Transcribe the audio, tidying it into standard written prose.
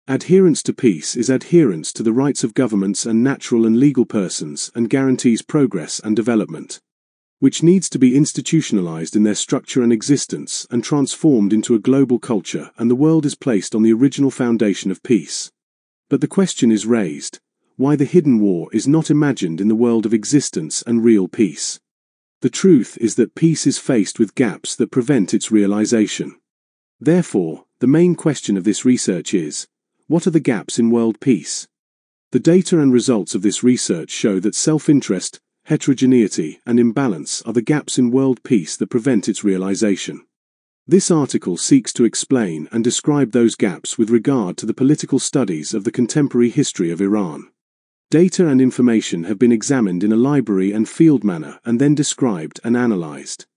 Adherence to peace is adherence to the rights of governments and natural and legal persons and guarantees progress and development, which needs to be institutionalized in their structure and existence and transformed into a global culture, and the world is placed on the original foundation of peace. But the question is raised, why the hidden war is not imagined in the world of existence and real peace. The truth is that peace is faced with gaps that prevent its realization. Therefore, the main question of this research is, what are the gaps in world peace? The data and results of this research show that self-interest, heterogeneity, and imbalance are the gaps in world peace that prevent its realization. This article seeks to explain and describe those gaps with regard to the political studies of the contemporary history of Iran. Data and information have been examined in a library and field manner and then described and analyzed.